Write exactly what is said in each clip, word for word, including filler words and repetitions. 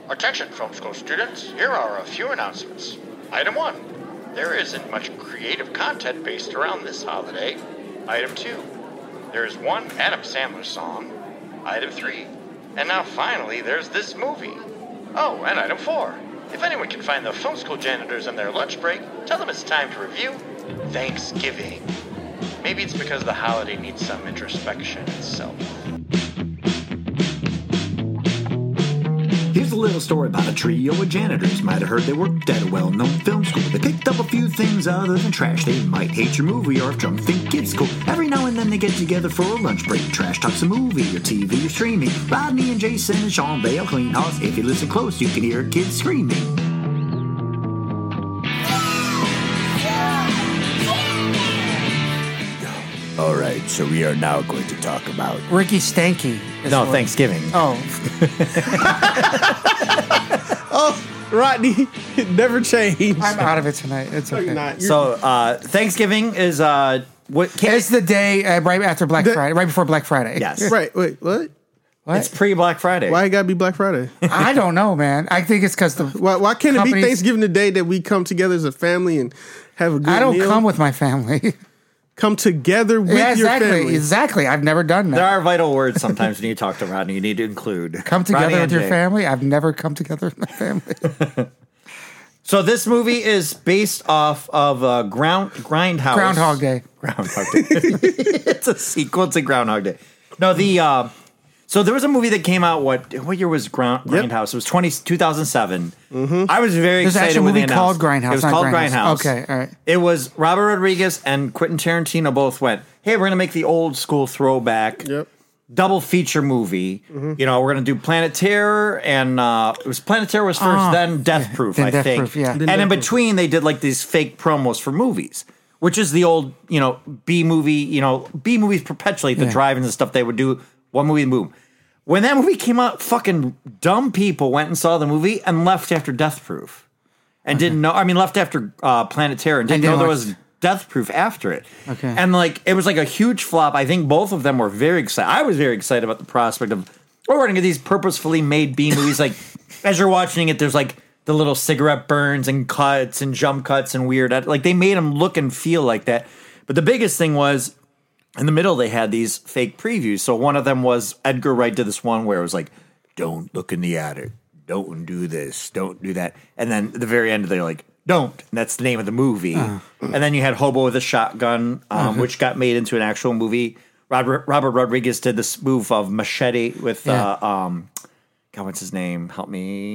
Attention, film school students, here are a few announcements. Item one, there isn't much creative content based around this holiday. Item two, there is one Adam Sandler song. Item three, and now finally there's this movie. Oh, and item four, if anyone can find the film school janitors on their lunch break, tell them it's time to review Thanksgiving. Maybe it's because the holiday needs some introspection itself. Here's a little story about a trio of janitors. Might have heard they worked at a well-known film school. They picked up a few things other than trash. They might hate your movie or if drunk think it's cool. Every now and then they get together for a lunch break. Trash talks a movie or T V or streaming. Rodney and Jason and Sean Bale clean house. If you listen close, you can hear kids screaming. All right, so we are now going to talk about Ricky Stanky. No, Thanksgiving. Oh. Oh, Rodney, it never changed. I'm out of it tonight. It's okay. Not. So uh, Thanksgiving is uh, what? Can It's the day uh, right after Black The- Friday, right before Black Friday. yes, Right, wait, what? What? It's pre Black Friday. Why it gotta be Black Friday? I don't know, man. I think it's because the Why, why can't it be Companies- Thanksgiving the day that we come together as a family and have a good I don't meal? come with my family. Come together with yeah, your exactly. family. Exactly. I've never done that. There are vital words sometimes when you talk to Rodney. You need to include Come Rodney together and with your Jay. family. I've never come together with my family. So this movie is based off of uh, Ground Grindhouse. Groundhog Day. Groundhog Day. It's a sequel to Groundhog Day. No, the uh, so there was a movie that came out. What what year was Ground, Yep. Grindhouse? It was twenty, two thousand seven. Mm-hmm. I was very There's excited actually a when they movie announced. called Grindhouse. It was not called Grindhouse. Grindhouse. Okay, all right. It was Robert Rodriguez and Quentin Tarantino both went, hey, we're going to make the old school throwback Yep. double feature movie. You know, we're going to do Planet Terror and uh, it was Planet Terror was first, Oh, then Death Proof, then I Death think. Proof, yeah. Then And in Death Proof. between, they did like these fake promos for movies, which is the old, you know, B movie, you know, B movies perpetuate the Yeah. drive-ins and stuff. They would do one movie, boom. When that movie came out, fucking dumb people went and saw the movie and left after Death Proof. And didn't know, I mean, left after uh, Planet Terror and didn't And know there didn't was Death Proof after it. Okay. And like, it was like a huge flop. I think both of them were very excited. I was very excited about the prospect of, oh, we're going to get these purposefully made B movies. Like, as you're watching it, there's like the little cigarette burns and cuts and jump cuts and weird, like they made them look and feel like that. But the biggest thing was, in the middle, they had these fake previews. So one of them was Edgar Wright did this one where it was like, don't look in the attic. Don't do this. Don't do that. And then at the very end, they're like, don't. And that's the name of the movie. Uh. And then you had Hobo with a Shotgun, um, Uh-huh. which got made into an actual movie. Robert, Robert Rodriguez did the spoof of Machete with, Yeah. uh, um, God, what's his name? Help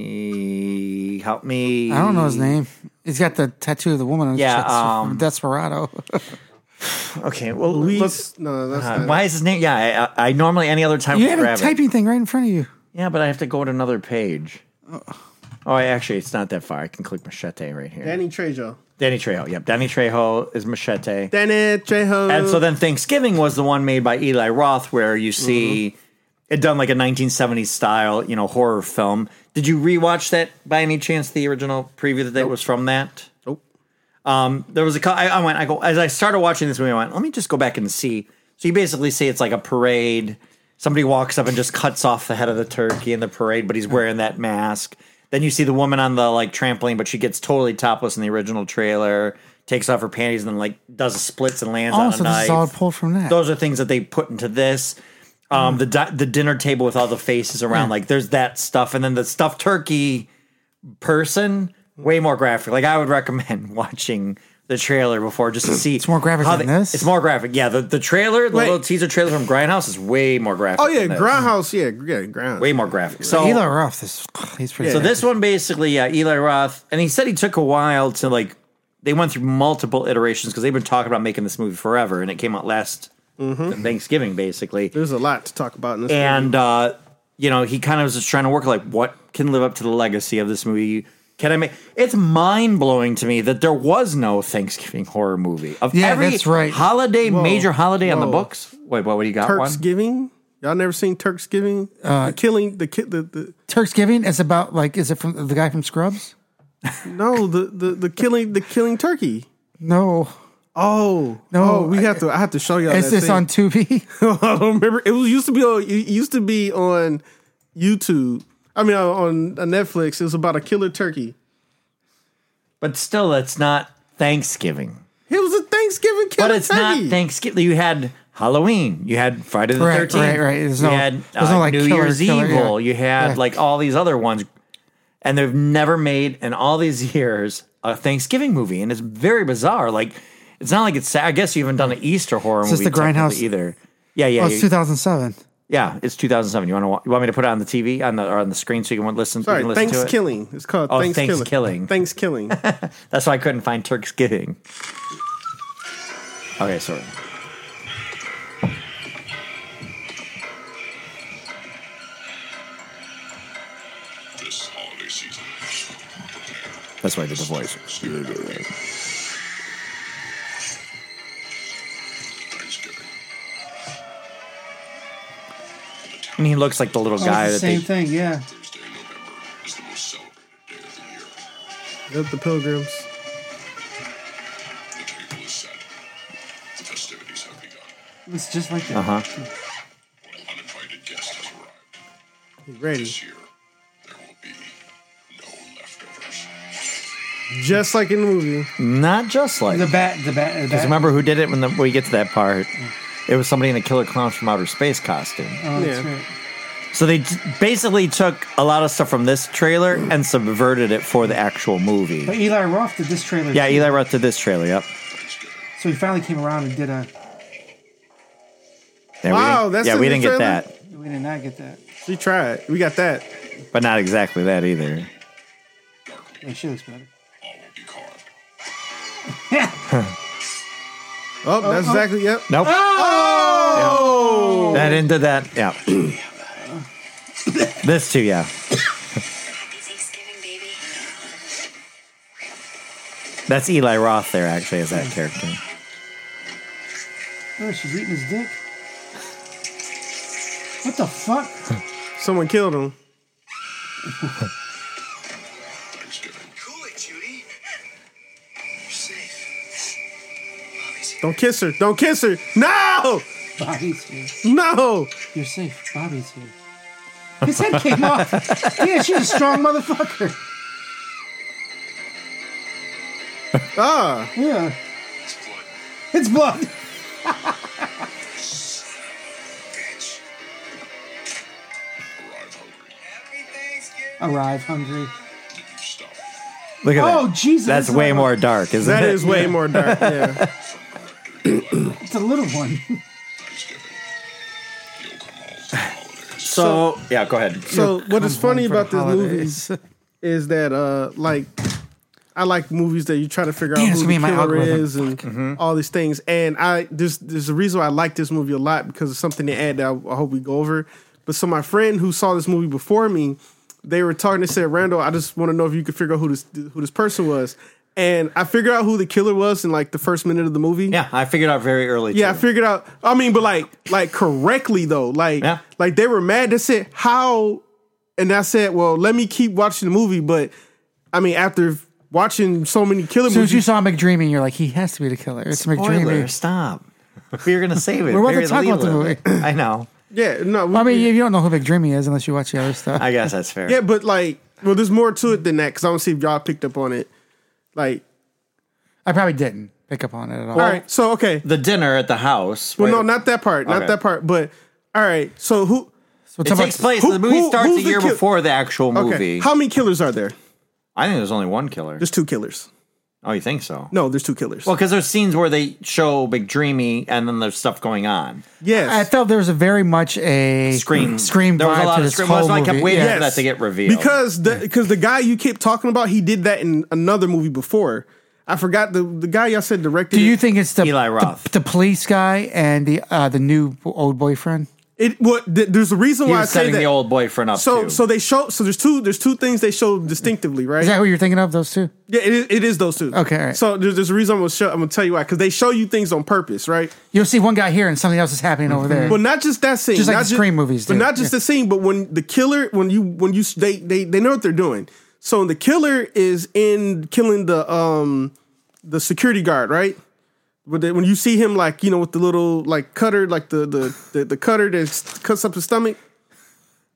me. Help me. I don't know his name. He's got the tattoo of the woman on his Yeah, chest um, from Desperado. Okay, well, Luis, look, no, that's uh, not why is his name? Yeah, I, I normally any other time You would have a grab it. typing thing right in front of you. Yeah, but I have to go to another page. Oh, I actually, it's not that far. I can click Machete right here. Danny Trejo. Danny Trejo. Yep, Danny Trejo is Machete. Danny Trejo. And so then Thanksgiving was the one made by Eli Roth, where you see it done like a nineteen seventies style, you know, horror film. Did you rewatch that by any chance? The original preview that, that was from that. Nope. Um, there was a. co- I, I went. I go as I started watching this movie. I went. Let me just go back and see. So you basically see it's like a parade. Somebody walks up and just cuts off the head of the turkey in the parade, but he's wearing that mask. Then you see the woman on the like trampoline, but she gets totally topless in the original trailer. Takes off her panties and then like does splits and lands Oh, on a so this knife. is all pulled from that. Those are things that they put into this. Um, the di- the dinner table with all the faces around, Yeah. like there's that stuff, and then the stuffed turkey person, way more graphic. Like I would recommend watching the trailer before just to see. It's more graphic how than they- this? It's more graphic. Yeah, the, the trailer, the Wait. little teaser trailer from Grindhouse is way more graphic. Oh yeah, than this. Grindhouse. Yeah, yeah, Grindhouse. Way more graphic. So Eli Roth, this, he's pretty. so good. this one basically, yeah, Eli Roth, and he said he took a while to like. They went through multiple iterations because they've been talking about making this movie forever, and it came out last Thanksgiving, basically. There's a lot to talk about in this. And uh, you know, he kind of was just trying to work like, what can live up to the legacy of this movie? Can I make? It's mind blowing to me that there was no Thanksgiving horror movie of Yeah, every that's right. holiday, Whoa, major holiday on the whoa. books. Wait, what? What do you got? One? Turksgiving. Y'all never seen Turksgiving? Uh, the killing, the ki- the the Turksgiving is about like, is it from the guy from Scrubs? no, the the the killing, the killing turkey. No, Oh No, oh, we have to. I have to show y'all. is that this scene. on Tubi? I don't remember. It was used to be on. It used to be on YouTube. I mean, on, on Netflix, it was about a killer turkey. But still, it's not Thanksgiving. It was a Thanksgiving killer But it's turkey. not Thanksgiving. You had Halloween. You had Friday the Right, thirteenth. right, right. There's you no- had there's uh, no, like, New killer- Year's killer, Evil. yeah. You had Yeah. like all these other ones. And they've never made, in all these years, a Thanksgiving movie. And it's very bizarre. Like, it's not like it's, I guess you haven't done an Easter horror Is this movie the Grindhouse? technically either. Yeah, yeah. Oh, you- it's two thousand seven. yeah, it's two thousand seven. You want to you want me to put it on the T V on the or on the screen so you can listen, you Sorry, can listen to it? Thanksgiving. It's called Oh, Thanksgiving. Thanksgiving. Thanksgiving. That's why I couldn't find Turksgiving. Okay, sorry. This holiday season, prepare That's why I did the voice. Thanksgiving. And he looks like the little guy the that same they. thing, yeah. Thursday in November is the most celebrated day of the year. That's the Pilgrims. The table is set. The festivities have begun. It's just like that. Uh huh. When an uninvited guest has arrived, He's ready. this year there will be no leftovers. Just like in the movie. Not just like. The bat, the bat, the Because bat. remember who did it when, the, when we get to that part? It was somebody in a Killer Clowns from Outer Space costume. Oh, that's Yeah. right. So they t- basically took a lot of stuff from this trailer and subverted it for the actual movie. But Eli Roth did this trailer. Yeah, too. Eli Roth did this trailer. Yep. So he finally came around and did a. Yeah, Wow, we didn't, that's yeah, in we the didn't get trailer? that, We did not get that. We tried. We got that. but not exactly that either. Yeah, she looks better. All will be carved. Oh, that's exactly, yep. Nope. Oh! That ended that. Yeah. This too. Yeah. Thanksgiving, baby. That's Eli Roth there. Actually, as that character. Oh, she's eating his dick. What the fuck? Someone killed him. Thanksgiving. Cool it, Judy. You're safe. Bobby's here. Don't kiss her. Don't kiss her. No! Bobby's here. No! You're safe. Bobby's here. His head came off. Yeah, she's a strong motherfucker. Ah. Yeah. It's blood. It's blood. Bitch. Arrive hungry. Happy Thanksgiving. Arrive hungry. Did you stop? Look at Oh, that. Jesus. That's that's way not- more dark, isn't That it? is way more dark. Yeah. It's a little one. Thanksgiving. You'll come home for the holidays. So yeah, go ahead. So what is funny home for about this holidays. movie is that uh like I like movies that you try to figure Damn, out it's who gonna be the in my killer algorithm. is and all these things. And I there's there's a reason why I like this movie a lot because it's something they add that I, I hope we go over. But so my friend who saw this movie before me, they were talking. They said, "Randall, I just want to know if you could figure out who this who this person was." And I figured out who the killer was in like the first minute of the movie. Yeah, I figured out very early. Yeah, I too. figured out. I mean, but like, like correctly though. Like, Yeah. like they were mad. They said how, and I said, well, let me keep watching the movie. But I mean, after watching so many killer As soon as movies, you saw McDreamy, you're like, he has to be the killer. It's Spoiler, McDreamy. stop. We were gonna save it. We're about to Bury talk about the lead with it. I know. yeah, no, Well, I mean, you don't know who McDreamy is unless you watch the other stuff. I guess that's fair. yeah, but like, well, there's more to it than that because I don't see if y'all picked up on it. Like, I probably didn't pick up on it at all. all right, so okay, The dinner at the house. well, right? no, not that part, not Okay. that part, but all right, so who? So It talk takes about- place. who- the movie who- starts a who's the year kill- before the actual Okay, movie. how many killers are there? I think there's only one killer. There's two killers. Oh, you think so? No, there's two killers. Well, because there's scenes where they show McDreamy, and then there's stuff going on. yes, I felt there was a very much a Scream. scream There was a vibe lot to of this scream. whole That's why I kept movie. waiting Yeah. for that to get revealed. because the because the guy you keep talking about, he did that in another movie before. I forgot the the guy y'all said directed. Do you it. think it's the Eli Roth. the, the police guy and the uh, the new old boyfriend? It what th- there's a reason he why I was say setting that. the old boyfriend up. so too. so they show so there's two there's two things they show distinctively, right? Is that who you're thinking of? Those two? Yeah, it is, it is those two. Okay, all right. So there's, there's a reason I'm gonna show, I'm gonna tell you why because they show you things on purpose, right? You'll see one guy here and something else is happening over there. Well, not just that scene, Just like not the Scream movies but do. not just Yeah. the scene, but when the killer when you when you they they they know what they're doing. So the killer is in killing the um the security guard, right? When, they, when you see him like you know with the little like cutter like the the the, the cutter that cuts up his stomach.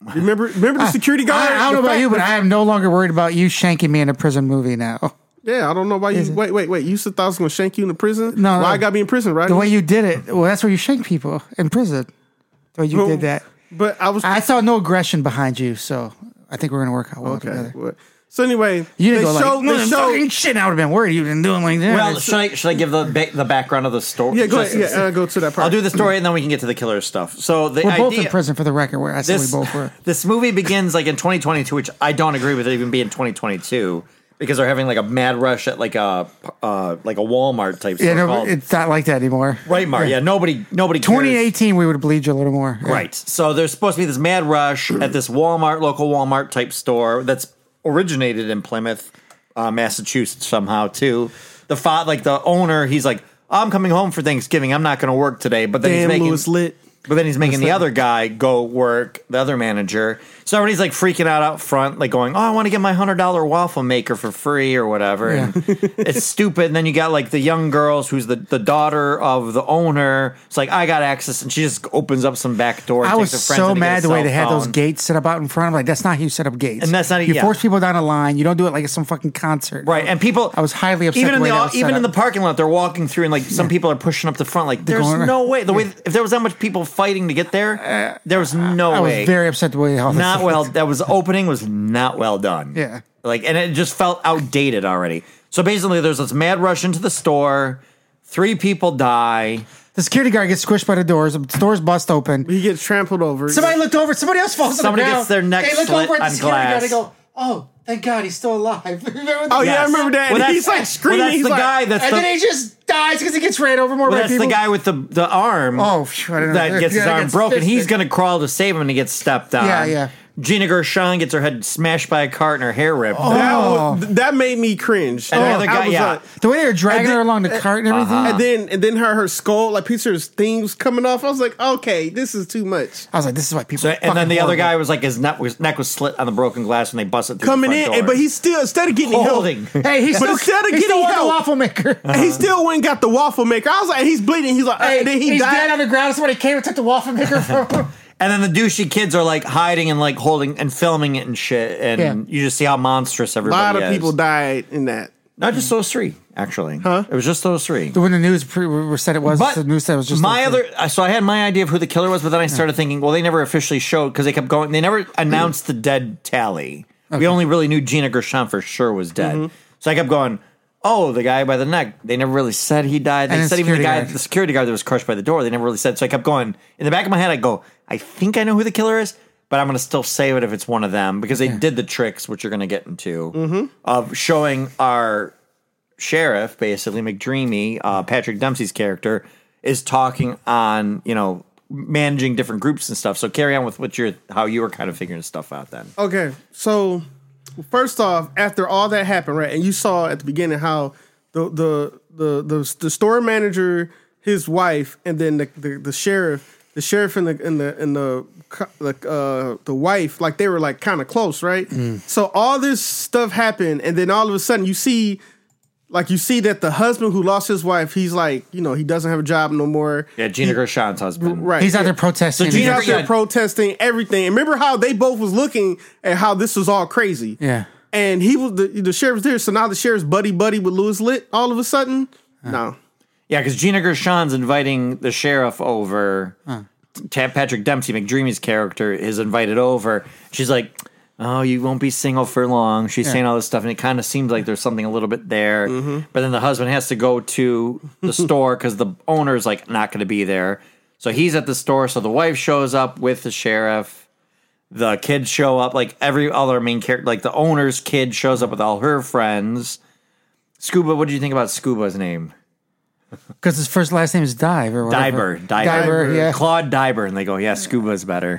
Remember, remember the security guard? I, I don't know The about fact you, but that- I am no longer worried about you shanking me in a prison movie now. Yeah, I don't know why you. Is it? Wait, wait, wait. You used to thought I was going to shank you in the prison? No, Why no. I got to be in prison, right? The way you did it, well, that's where you shank people in prison. The way you Well, did that. But I was I saw no aggression behind you, so I think we're gonna work out well okay. together. What- So anyway, You didn't they go show, like, they "Mm, show, fucking shit. I would have been worried you've been doing like that. Well, should I should I give the ba- the background of the story? Yeah, go Just- ahead. Yeah, uh, go to that part. I'll do the story and then we can get to the killer stuff. So the we're idea, both in prison for the record. Where I said This, we both were. this movie begins like in twenty twenty-two, which I don't agree with it even being twenty twenty-two because they're having like a mad rush at like a uh, like a Walmart type store Yeah, no, called it's not like that anymore. Right Mart. Yeah, nobody nobody cares. twenty eighteen, we would have believed you a little more. Yeah. Right. So there's supposed to be this mad rush at this Walmart, local Walmart type store that's originated in Plymouth, uh, Massachusetts somehow too. The fa- like the owner, he's like, I'm coming home for Thanksgiving. I'm not going to work today. But then Damn, he's making Louis lit. But then he's making the other guy go work, the other manager. So everybody's like freaking out out front, like going, "Oh, I want to get my hundred dollar waffle maker for free or whatever." Yeah. And it's stupid. And then you got like the young girls, who's the, the daughter of the owner. It's like, I got access, and she just opens up some back door. And I takes was her friends so in to get mad a the way cell they had those phone. gates set up out in front. I'm like, that's not how you set up gates. And that's not- you yeah. force people down a line. You don't do it like it's some fucking concert. Right, and people. I was highly upset Even the in way the that was set even in the up. parking lot, they're walking through, and like some people are pushing up the front. Like, there's going- no way. The way if there was that much people fighting to get there, there was no I was way. very upset the way how this not set well. up. That was opening was not well done. Yeah. like, and it just felt outdated already. So basically, there's this mad rush into the store. Three people die. The security guard gets squished by the doors. The doors bust open. He gets trampled over. Somebody looked over. Somebody else falls Somebody on the ground. gets their neck They look slit over at the on security guard. They glass. go, "Oh, thank God, he's still alive." Remember Oh that? yeah, I Yes. remember that. Well, And that's- he's like well, screaming. that's he's the like, guy that's and the, then he just dies because he gets ran over more well, by that's people. the guy with the the arm. Oh, phew, I don't know. that gets his Yeah, arm gets broken. He's fisted. gonna crawl to save him, and he gets stepped on. Yeah, yeah. Gina Gershon gets her head smashed by a cart and her hair ripped. that, Oh. was- that made me cringe. And the Oh, other I guy, was yeah. like- The way they were dragging And then- her along the cart and everything. Uh-huh. and then and then her her skull, like piece of her thing was coming off. I was like, okay, this is too much. I was like, this is why people. So, are and then fucking the other horrible. guy was like his neck was neck was slit on the broken glass when they busted through Coming the in, front and- door. but he's still instead of getting holding. help, Hey, he's But still, instead of he still getting won the help- waffle maker. he still went and got the waffle maker. I was like, he's bleeding. He's like, Hey, and then he he's died. dead on the ground. Somebody came and took the waffle maker from him. And then the douchey kids are like hiding and like holding and filming it and shit. And Yeah. you just see how monstrous A everybody lot of is. people died in that. Not just those three, actually. Huh? It was just those three. When the news pre- were said it was, But the news said it was just my those three. other. So I had my idea of who the killer was, but then I started thinking, well, they never officially showed because they kept going. They never announced the dead tally. We only really knew Gina Gershon for sure was dead. Mm-hmm. So I kept going. Oh, the guy by the neck. They never really said he died. They And the said even the security guy, guard. the security guard that was crushed by the door. They never really said. So I kept going. In the back of my head, I go, I think I know who the killer is, but I'm going to still save it if it's one of them because they did the tricks, which you're going to get into, Mm-hmm. of showing our sheriff, basically McDreamy, uh, Patrick Dempsey's character, is talking on, you know, managing different groups and stuff. So carry on with what you're, how you were kind of figuring stuff out then. Okay, so first off, after all that happened, right, and you saw at the beginning how the the the the, the store manager, his wife, and then the, the, the sheriff, the sheriff and the and the and the co- the uh, the wife, like they were like kind of close, right? So all this stuff happened, and then all of a sudden you see. Like you see that the husband who lost his wife, he's like, you know, he doesn't have a job no more. Yeah, Gina Gershon's husband. Right. He's out there protesting. So He's Gina- out there Yeah. protesting everything. And remember how they both was looking at how this was all crazy. Yeah. And he was the, the sheriff was there. So now the sheriff's buddy buddy with Louis Litt all of a sudden. No. Yeah, because Gina Gershon's inviting the sheriff over. Ta- Patrick Dempsey, McDreamy's character, is invited over. She's like, "Oh, you won't be single for long." She's saying all this stuff, and it kind of seems like there's something a little bit there. But then the husband has to go to the store because the owner's like not going to be there. So he's at the store. So the wife shows up with the sheriff. The kids show up. Like every other main character, like the owner's kid shows up with all her friends. Scuba, what did you think about Scuba's name? Because his first last name is Dive or whatever. Diver, Diver, Diver, yeah. Claude Diver, and they go, yeah, Scuba's better.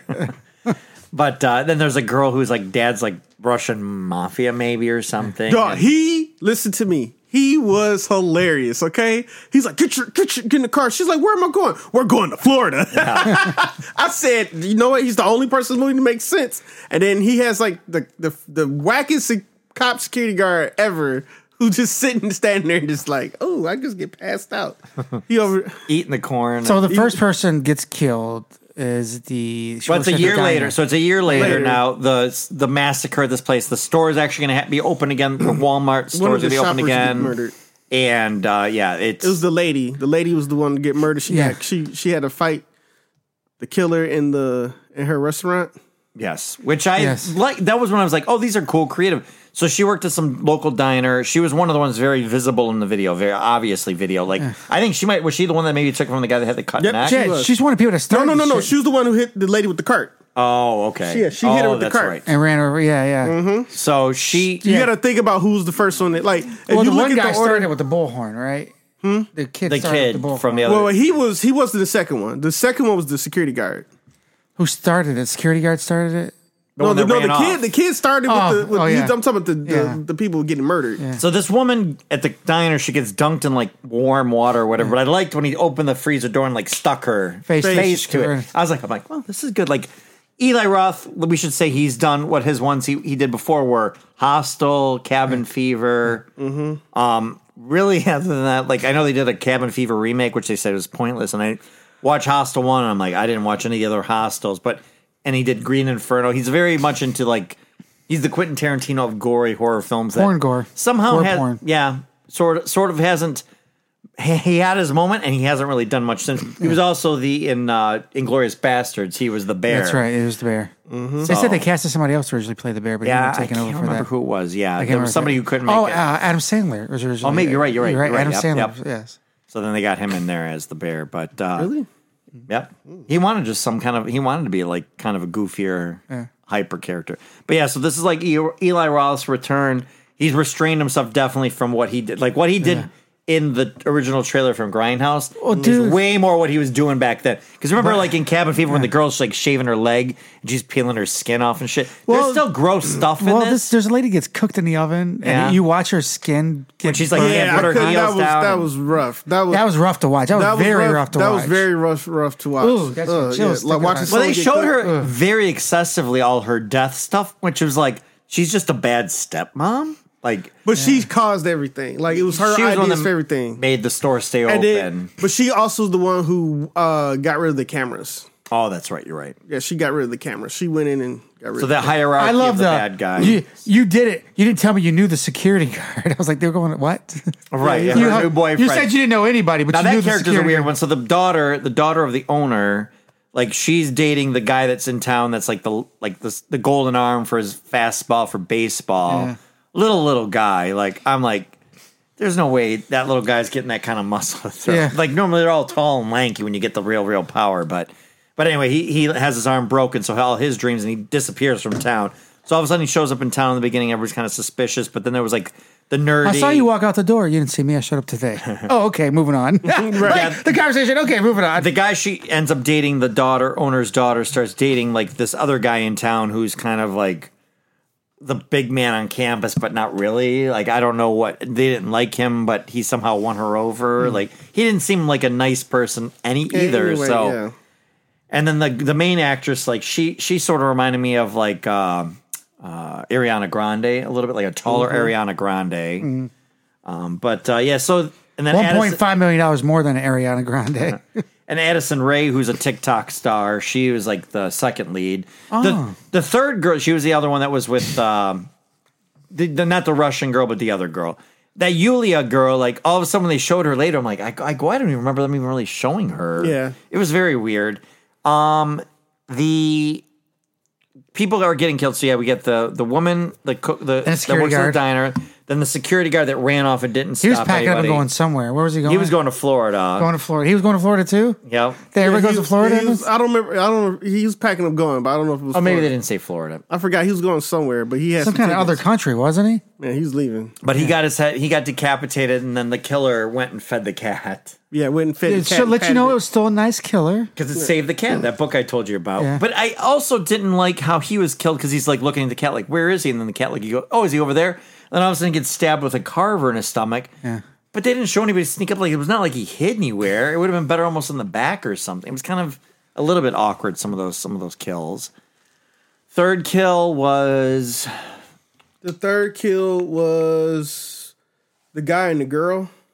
But uh, then there's a girl who's like dad's like Russian mafia maybe or something. Dog, And- he, listen to me. He was hilarious, okay? He's like, get your, get your, get in the car. She's like, where am I going? We're going to Florida. I said, you know what? He's the only person in the movie to make sense. And then he has like the, the, the wackest cop security guard ever who just sitting, standing there and just like, oh, I just get passed out. He over, eating the corn. So the first person gets killed. is the. she But it's works a at the year diner. later, so it's a year later, Later. now. The the massacre at this place. The store is actually going to ha- be open again. The Walmart One store of is the going to be open shoppers get again. murdered. And uh, yeah, it's It was the lady. The lady was the one to get murdered. She Yeah. had, she she had to fight the killer in the in her restaurant. yes, which I Yes. like. That was when I was like, oh, these are cool, creative. So she worked at some local diner. She was one of the ones very visible in the video, very obviously video. Like I think she might was she the one that maybe took from the guy that had the cut Yep, neck. she Yeah, was. she's one of the people that No, started. no, no, the no. shit She was the one who hit the lady with the cart. Oh, okay. Yeah, she hit her oh, with the that's cart. right. and ran over. Yeah, yeah. Mm-hmm. So she You Yeah. got to think about who's the first one that like. If Well, you the look one at guy the order, started with the bullhorn, right? Hmm? The kid. the started kid with the bullhorn. from the other. well, he was he wasn't the second one. The second one was the security guard. Who started it? Security guard started it. No, one the, that no, the ran kid. off. The kid started Oh, with the. With, oh, yeah. I'm talking about the, the, Yeah. the people getting murdered. Yeah. So this woman at the diner, she gets dunked in like warm water or whatever. But I liked when he opened the freezer door and like stuck her Face- face, face to to it. her. I was like, I'm like, well, this is good. Like Eli Roth, we should say he's done what his ones he, he did before were Hostel, Cabin Fever. Mm-hmm. Um, really, other than that, like I know they did a Cabin Fever remake, which they said was pointless, and I watched Hostel one, and I'm like, I didn't watch any of the other Hostels, but and he did Green Inferno. He's very much into like. He's the Quentin Tarantino of gory horror films. That Porn gore. Somehow, Gore has, porn. yeah, sort of, sort of hasn't. He, he had his moment, and he hasn't really done much since. He was also the in uh, Inglorious Bastards. He was the bear. That's right. It was the bear. Mm-hmm. They said they casted somebody else to originally play the bear, but he Yeah, ended I up taking can't over for remember that. who it was. Yeah, I can't there remember was somebody that. who couldn't make oh, it. uh, Adam Sandler was originally. Oh, maybe you're right, you're right, You're right. you're right. Adam Yep, Sandler. yep. Yes. So then they got him in there as the bear. But uh, Really? Yep. He wanted just some kind of. He wanted to be like kind of a goofier, Yeah. hyper character. But yeah, so this is like E- Eli Roth's return. He's restrained himself definitely from what he did. Like what he did Yeah. in the original trailer from Grindhouse Oh, is dude. way more what he was doing back then. Because remember, But- like in Cabin Fever, when the girl's like shaving her leg and she's peeling her skin off and shit. Well- There's still gross stuff in Well, this. this, there's a lady gets cooked in the oven, Yeah. and you watch her skin get. When she's like, burned. can't Yeah, put I her couldn't- heels that was down that and- was rough. That was that was rough to watch. That was that was very rough, rough, to that watch. was very rough rough to watch. Ooh, that's Uh, chills yeah, like sticking watching out. Well, they someone get showed cooked. her very excessively all her death stuff, which was like she's just a bad stepmom. Like But she caused everything. Like it was her she was the one ideas that for everything. made the store stay And open. then, but she also was the one who uh, got rid of the cameras. Oh, that's right. You're right. Yeah, she got rid of the cameras. She went in and got rid So of that the hierarchy I love of the, the bad guy, You, you did it. You didn't tell me you knew the security guard. I was like, they were going what? right? Yeah, her you, new boyfriend. you said you didn't know anybody, but now you that knew the character's a security weird guard. one. So the daughter, the daughter of the owner, like she's dating the guy that's in town. That's like the like the the golden arm for his fastball for baseball. Yeah. Little little guy. Like I'm like. There's no way that little guy's getting that kind of muscle. Yeah. Like normally they're all tall and lanky when you get the real, real power. But, but anyway, he he has his arm broken, so all his dreams, and he disappears from town. So all of a sudden he shows up in town in the beginning. Everybody's kind of suspicious, but then there was like the nerdy. I saw you walk out the door. You didn't see me. I showed up today. Oh, okay. Moving on. Like, the conversation. Okay, moving on. The guy she ends up dating, the daughter owner's daughter, starts dating like this other guy in town who's kind of like the big man on campus, but not really. Like I don't know what they didn't like him, but he somehow won her over. Like he didn't seem like a nice person any either. Anyway, so, yeah. and then the the main actress, like she she sort of reminded me of like uh, uh, Ariana Grande a little bit, like a taller Ariana Grande. Um, but uh, yeah, so and then One Addison- point five million dollars more than Ariana Grande. and Addison Rae, who's a TikTok star, she was like the second lead. Oh. The the third girl, she was the other one that was with um, the, the not the Russian girl, but the other girl. That Yulia girl, like all of a sudden when they showed her later, I'm like, I, I, I don't even remember them even really showing her. Yeah. It was very weird. Um, the people are getting killed. So yeah, we get the the woman, the cook, the that security works at the guard. diner, then the security guard that ran off and didn't He was stop packing up anybody. and going somewhere. Where was he going? He was going to Florida. going to Florida. He was going to Florida too. Yep. They everybody Yeah, he goes to was- Florida. he was- I don't remember. I don't. know. He was packing up going, but I don't know if it was. Oh, maybe they Florida. didn't say Florida. I forgot he was going somewhere, but he had Some kind of other tickets. country, wasn't he? Man, he was leaving. But he got his head. He got decapitated, and then the killer went and fed the cat Yeah, went and fed. the It cat should and let you patted know it. it was still a nice killer. because it saved the cat. That book I told you about. Yeah. But I also didn't like how he was killed because he's like looking at the cat, like, "Where is he?" And then the cat, like, you go, "Oh, is he over there?" And then all of a sudden, he gets stabbed with a carver in his stomach. Yeah. But they didn't show anybody sneak up. Like it was not like he hid anywhere. It would have been better almost in the back or something. It was kind of a little bit awkward. Some of those some of those kills. Third kill was The third kill was the guy and the girl.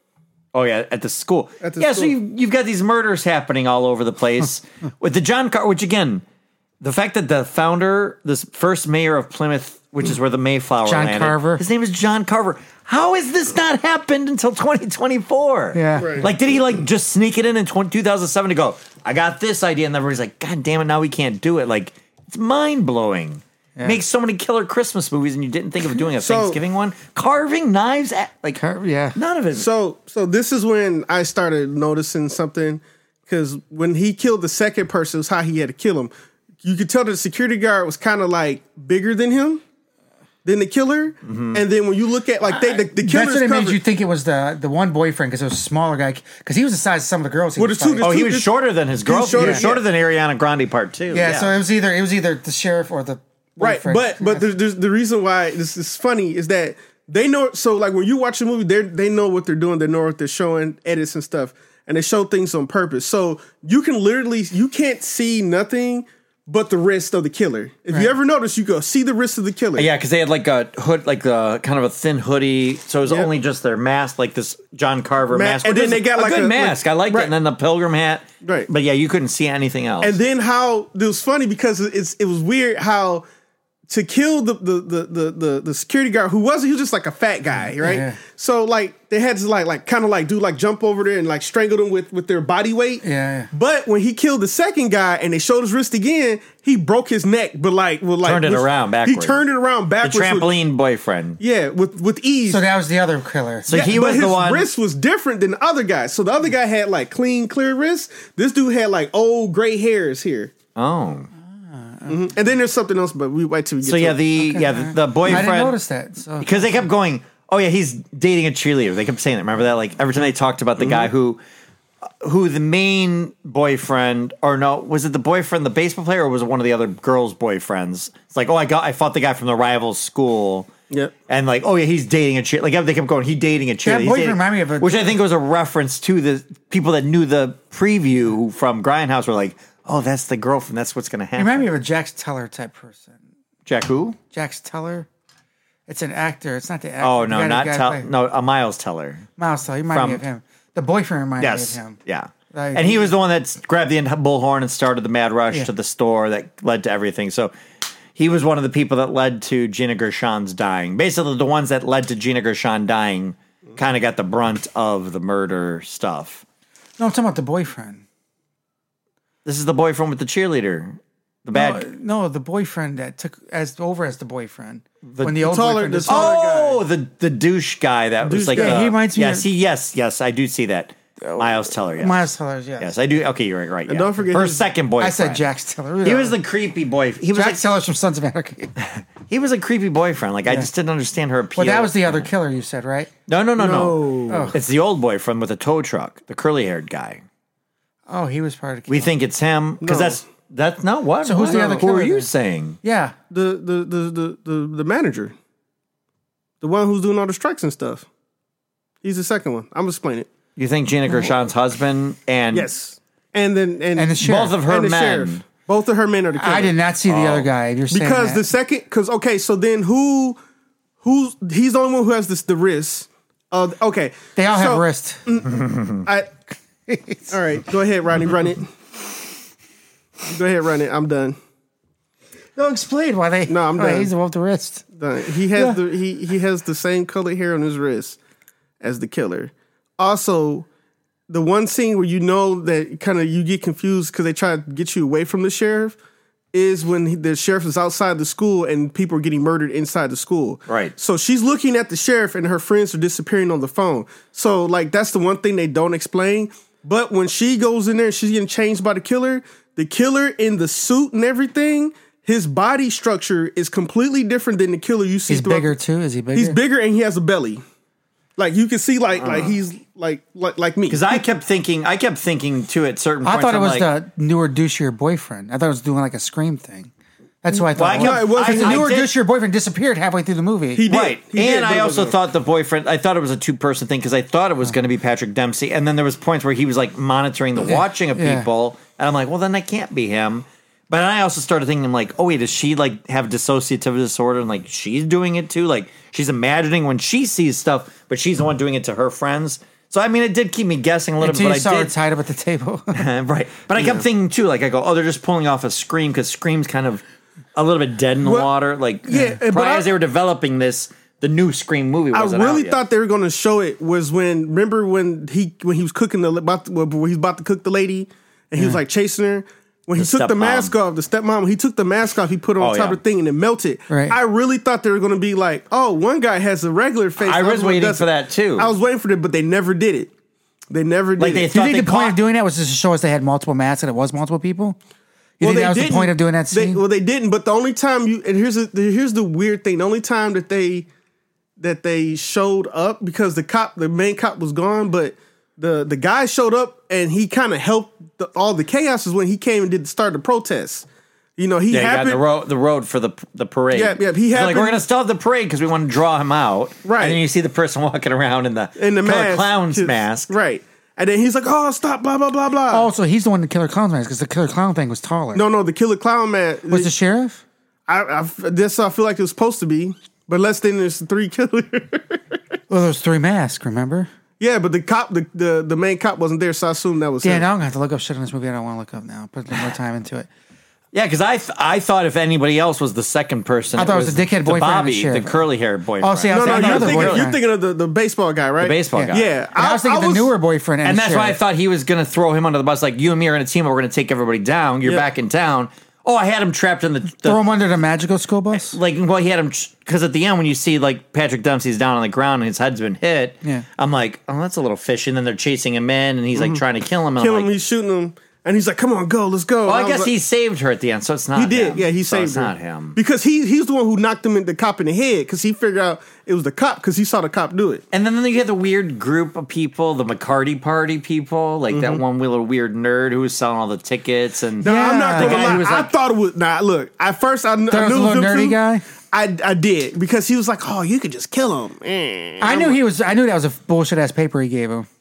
Oh yeah, at the school. At the yeah, so school. you, you've got these murders happening all over the place with the John Carver. Which again, the fact that the founder, this first mayor of Plymouth, which is where the Mayflower John landed, Carver. his name is John Carver. How has this not happened until twenty twenty-four? Yeah. Right. Like, did he like just sneak it in in two thousand seven to go, I got this idea, and everybody's like, God damn it, now we can't do it. Like, it's mind blowing. Yeah. Makes so many killer Christmas movies, and you didn't think of doing a So- Thanksgiving one. Carving knives, at, like, Car- yeah. none of it. So so this is when I started noticing something because when he killed the second person, it was how he had to kill him. You could tell that the security guard was kind of like bigger than him, than the killer. And then when you look at like they the, the That's killer's what it made covered. you think it was the the one boyfriend because it was a smaller guy because he was the size of some of the girls. He Well, was the two- fighting. Oh, he Two- was this- shorter than his girlfriend. shorter, He was shorter yeah. than Ariana Grande Part Two. yeah, so it was either it was either the sheriff or the Right, boyfriend. but but there's, there's the reason why this is funny is that they know. So like when you watch a movie, they they know what they're doing. They know what they're showing, edits and stuff, and they show things on purpose. So you can literally you can't see nothing but the wrist of the killer. If Right. you ever notice, you go see the wrist of the killer. yeah, because they had like a hood, like a kind of a thin hoodie. So it was Yep. only just their mask, like this John Carver Ma- mask. and which then was they got a like good a- mask. like- I liked right. it, and then the pilgrim hat. Right. But yeah, you couldn't see anything else. And then how it was funny because it's it was weird how to kill the the the the the, the security guard who wasn't he was just like a fat guy, right? Yeah. So like they had to like like kind of like do like jump over there and like strangle him with with their body weight. Yeah, yeah. But when he killed the second guy and they showed his wrist again, he broke his neck, but like with like Turned it with- around He backwards. turned it around the backwards. with- trampoline boyfriend. yeah, with with ease. So that was the other killer. So Yeah, he but was his the one. wrist was different than the other guy. So the other guy had like clean, clear wrists. This dude had like old gray hairs here. Oh, And then there's something else, but we wait till we get so to yeah, it. the yeah the, the I boyfriend. didn't notice that. So Because they kept going, oh yeah, he's dating a cheerleader. They kept saying that. Remember that? Like every time they talked about the guy who, who the main boyfriend, or no, was it the boyfriend, the baseball player, or was it one of the other girls' boyfriends? It's like, oh, I got, I fought the guy from the rival school. Yep. And like, oh yeah, he's dating a cheerleader. Like they kept going, he dating a cheerleader. That He's boyfriend dating- reminded me of a- which I think was a reference to the people that knew the preview from Grindhouse. Were like, oh, that's the girlfriend. That's what's going to you happen. remind me of a Jax Teller type person. Jack who? Jax Teller. It's an actor. It's not the actor. Oh The no, guy- the not guy Tell. played- No, a Miles Teller. Miles Teller. He reminded me From- of him. The boyfriend reminded Yes. me of him. Yeah. Like- and he was the one that grabbed the bullhorn and started the mad rush Yeah. to the store that led to everything. So he was one of the people that led to Gina Gershon's dying. Basically, the ones that led to Gina Gershon dying kind of got the brunt of the murder stuff. No, I'm talking about the boyfriend. This is the boyfriend with the cheerleader. The bad. No, no, the boyfriend that took as over as the boyfriend when the old taller- boyfriend the is- taller- Oh, the the douche guy that was Douche like. guy. the- He reminds me Yes, of- he, yes, yes, I do see that. Miles Teller. Yes. Miles Teller. Yeah, Yes, I do. Okay, you're right. Right. And yeah. don't forget her his- second boyfriend. I said Jax Teller. He was the creepy boy. He was like, Jax Teller's from Sons of Anarchy. he was a creepy boyfriend. Like I just didn't understand her appeal. Well, that was the other killer you said, right? no, no, no, no. No. It's the old boyfriend with the tow truck, the curly haired guy. Oh, he was part of the We killer. think it's him because No. that's that's not what. So who's what? the other Who killer are you then? saying? Yeah. the, the, the, the, the, the manager, the one who's doing all the strikes and stuff. He's the second one. I'm explaining it. You think Gina Gershon's husband and Yes. And then and, And the sheriff. both of her and the men? sheriff. Both of her men are the killer. I did not see the other guy. You're saying because that. the second because okay, so then who who's he's the only one who has this the wrist. Uh, okay. they all so have wrists. I, all right, go ahead, Rodney, run it. Go ahead, run it. I'm done. No, explain why they. No, I'm why done. He's above the wrist. Done. He has the he he has the same colored hair on his wrist as the killer. Also, the one scene where you know that kind of you get confused because they try to get you away from the sheriff is when he, the sheriff is outside the school and people are getting murdered inside the school. Right. So she's looking at the sheriff and her friends are disappearing on the phone. So like that's the one thing they don't explain. But when she goes in there and she's getting changed by the killer, the killer in the suit and everything, his body structure is completely different than the killer you see. He's throughout- bigger too. Is he bigger? He's bigger and he has a belly. Like you can see, like like he's like like like me. Because I kept thinking, I kept thinking too at certain I points. thought it I'm was like, the newer douchier boyfriend. I thought it was doing like a scream thing. That's what I thought. Well, I it kept- was. No, it wasn't. The I newer did- douchier boyfriend disappeared halfway through the movie. He did. Right. He did, and but I it also wasn't- thought the boyfriend, I thought it was a two person thing because I thought it was going to be Patrick Dempsey. And then there was points where he was like monitoring the watching of Yeah. people. And I'm like, well, then that can't be him. But then I also started thinking, like, oh, wait, does she like have dissociative disorder? And like, she's doing it too? Like, she's imagining when she sees stuff, but she's the one doing it to her friends. So I mean, it did keep me guessing a little Until bit. you But saw I her did, tied up at the table. right. But I kept thinking too, like I go, oh, they're just pulling off a Scream because Scream's kind of a little bit dead in the Well, water. Like, yeah, but probably I- as they were developing this, the new Scream movie I wasn't really out yet. thought they were going to show it was when remember when he when he was cooking the about to, when he was about to cook the lady and he was like chasing her when he The took the stepmom. mask off the stepmom when he took the mask off he put it on Oh, top yeah. of the thing and it melted. Right. I really thought they were going to be like, oh, one guy has a regular face. I the was other one waiting doesn't. for that, too. I was waiting for it, but they never did it. They never did Like, they it. Do you thought think they the point caught- of doing that was just to show us they had multiple masks and it was multiple people? You think that was the didn't. point of doing that They- scene? well, they didn't. But the only time you and here's the here's the weird thing. The only time that they that they showed up because the cop, the main cop, was gone, but the the guy showed up and he kind of helped the, all the chaos is when he came and did start the protest. You know, he Yeah, he got happened. the road, the road for the the parade. Yeah, yeah, he He's like, happened- we're gonna still have the parade because we want to draw him out. Right. And then you see the person walking around in the in the Killer mask, Clown's just- mask. right? And then he's like, "Oh, stop!" Blah blah blah blah. Oh, so he's the one that Killer Clown's mask because the Killer Clown thing was taller. no, no, the killer clown man Was the sheriff? I, I this I feel like it was supposed to be, but less than there's three killers. Well, there was three masks, remember? Yeah, but the cop, the, the the main cop wasn't there, so I assume that was Yeah, him. now I'm going to have to look up shit on this movie I don't want to look up now. Put more time into it. Yeah, because I th- I thought if anybody else was the second person, I thought it was the dickhead boyfriend and the Bobby, the sheriff. curly haired boyfriend. Oh, see, I No, was no, thinking you're of the thinking, boyfriend. you're thinking of the, the baseball guy, right? the baseball Yeah. guy. Yeah, And I was thinking the was- newer boyfriend. And, And the that's why I sheriff. thought he was going to throw him under the bus. Like, you and me are going to team up. We're going to take everybody down. You're Yeah. back in town. Oh, I had him trapped in the. the Throw him under the magical school bus? like, well, he had him. Because at the end, when you see, like, Patrick Dempsey's down on the ground and his head's been hit, Yeah. I'm like, oh, that's a little fishy. And then they're chasing him in and he's, like, trying to kill him. And kill I'm him, like, he's shooting him, and he's like, "Come on, go, let's go." well, And I guess was he like, saved her at the end, so it's not he did, him. yeah, he So saved it's her. not him. because he he's the one who knocked him in the cop in the head because he figured out it was the cop because he saw the cop do it. And then you had the weird group of people, the McCarty Party people, like that one little weird nerd who was selling all the tickets. And No, I'm not Yeah. gonna The guy lie. who was I like- thought it was nah. Look, at first I, kn- I Thought it knew was a it was little him nerdy too. guy? I I did because he was like, "Oh, you could just kill him." Eh. I knew he was. I knew that was a bullshit ass paper he gave him.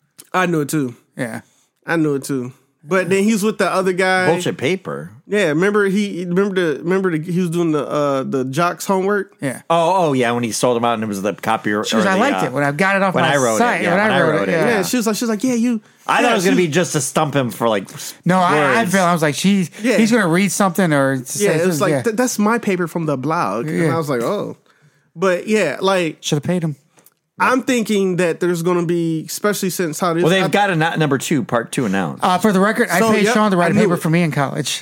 I knew it too. Yeah. I knew it too. But then he was with the other guy. bullshit paper. Yeah, remember he remember the remember the, he was doing the uh the jocks homework. Yeah. Oh, oh yeah, when he sold them out and it was the copy. She was, I liked it when I got it off when my I wrote it, site. yeah, when, when I I wrote, wrote it, it, yeah. Yeah, she was like, she was like, yeah, you. I yeah, thought it was going to she- be just to stump him for like. No, I, I words. feel. I was like, she. Yeah. He's gonna read something or Yeah, say it was like yeah. "Th- that's my paper from the blog, and Yeah. I was like, oh, but yeah, like Should have paid him. I'm thinking that there's going to be, especially since how this. Well, they've I- got a n- number two, part two announced. Uh, for the record, I So, paid yep, Sean to I write a knew paper it. for me in college.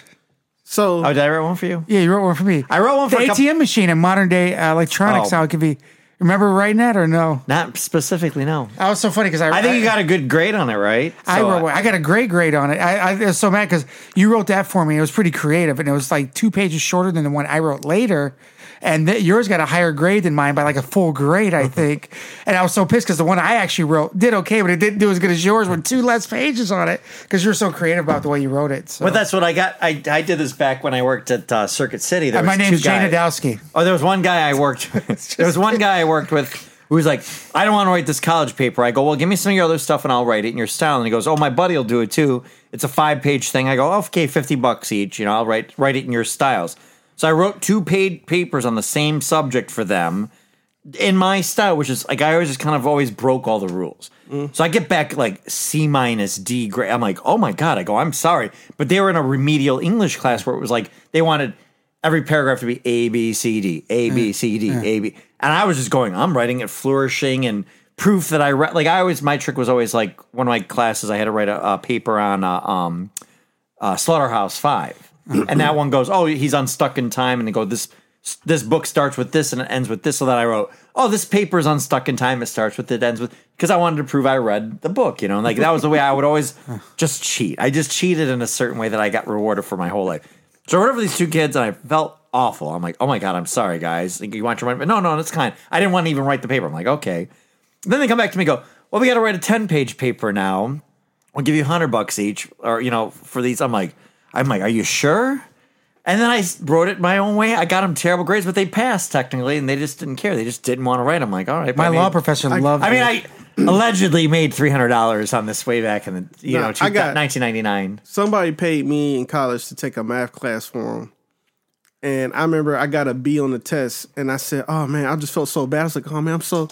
so oh, did I write one for you? Yeah, you wrote one for me. I wrote one for the a couple- A T M machine in modern day uh, electronics. Oh. How it could be. Remember writing that or no? Not specifically, no. That was so funny because I. I think you got a good grade on it, right? I So, wrote. one. I got a great grade on it. I, I was so mad because you wrote that for me. It was pretty creative, and it was like two pages shorter than the one I wrote later. And th- yours got a higher grade than mine by like a full grade, I think. And I was so pissed because the one I actually wrote did okay, but it didn't do as good as yours with two less pages on it because you're so creative about the way you wrote it. So. But that's what I got. I, I did this back when I worked at uh, Circuit City. There Uh, my was name's two Jane guys. Adowski. Oh, there was one guy I worked with. There was one guy I worked with who was like, I don't want to write this college paper. I go, well, give me some of your other stuff and I'll write it in your style. And he goes, oh, my buddy will do it too. It's a five page thing. I go, oh, okay, fifty bucks each. You know, I'll write write it in your styles. So I wrote two paid papers on the same subject for them in my style, which is like I always just kind of always broke all the rules. So I get back like C minus D grade. I'm like, oh my God. I go, I'm sorry. But they were in a remedial English class where it was like they wanted every paragraph to be A, B, C, D, A, B, C, D, A, B. And I was just going, I'm writing it flourishing and proof that I read. Like I always, my trick was always like one of my classes, I had to write a, a paper on uh, um, uh, Slaughterhouse Five. And that one goes, oh, he's unstuck in time. And they go, this this book starts with this and it ends with this. So that I wrote, oh, this paper is unstuck in time. It starts with it, ends with, because I wanted to prove I read the book, you know, like that was the way I would always just cheat. I just cheated in a certain way that I got rewarded for my whole life. So I wrote for these two kids and I felt awful. I'm like, oh my God, I'm sorry, guys. Like, you want your money? No, no, that's kind. I didn't want to even write the paper. I'm like, okay. Then they come back to me and go, well, we got to write a ten page paper now. We'll give you a hundred bucks each, or, you know, for these. I'm like, I'm like, are you sure? And then I wrote it my own way. I got them terrible grades, but they passed technically, and they just didn't care. They just didn't want to write. I'm like, all right. but My I mean, law professor loved I mean, it. I allegedly made three hundred dollars on this way back in the you No, know I got- nineteen ninety-nine. somebody paid me in college to take a math class for him. And I remember I got a B on the test, and I said, "Oh man, I just felt so bad." I was like, "Oh man, I'm so,